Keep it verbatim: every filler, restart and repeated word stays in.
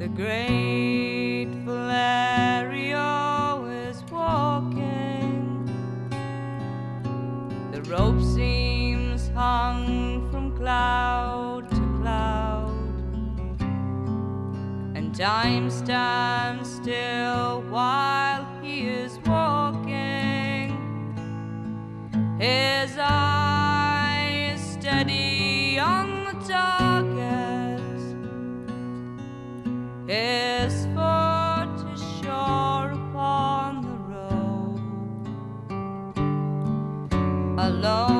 The great Valerio is walking. The rope seems hung from cloud to cloud, and time stands still while he is walking. His eyes steady on the target, his foot is sure upon the road. Alone